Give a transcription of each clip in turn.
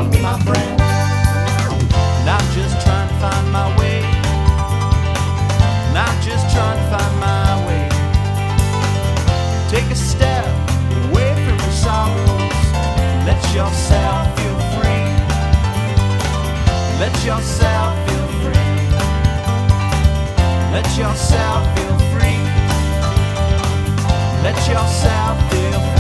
from me, my friend. And I'm just trying to find my way. And I'm just trying to find my way. Take a step away from your sorrows. Let yourself feel free. Let yourself feel free. Let yourself feel free. Let yourself feel free.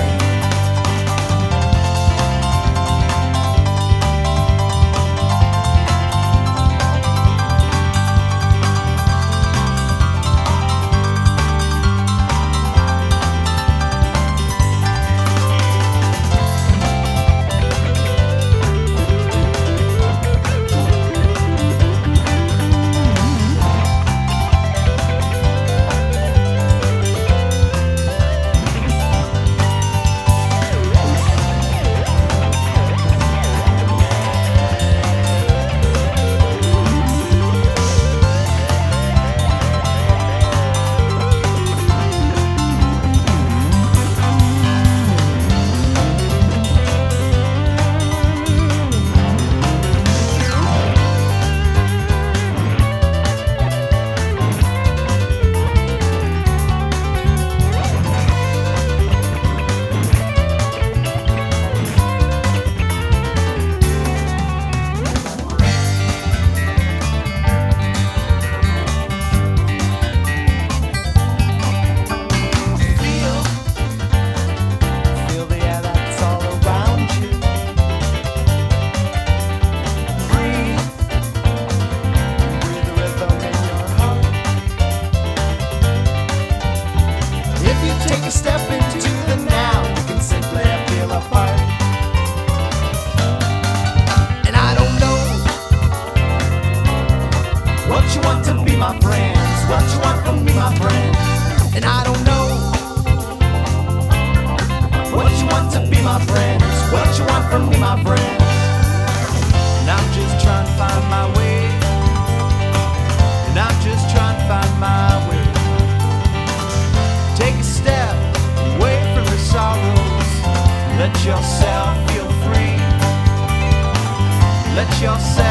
My friends, what you want from me, my friend? And I don't know what you want to be, my friends. What you want from me, my friend? And I'm just trying to find my way. And I'm just trying to find my way. Take a step away from your sorrows. Let yourself feel free. Let yourself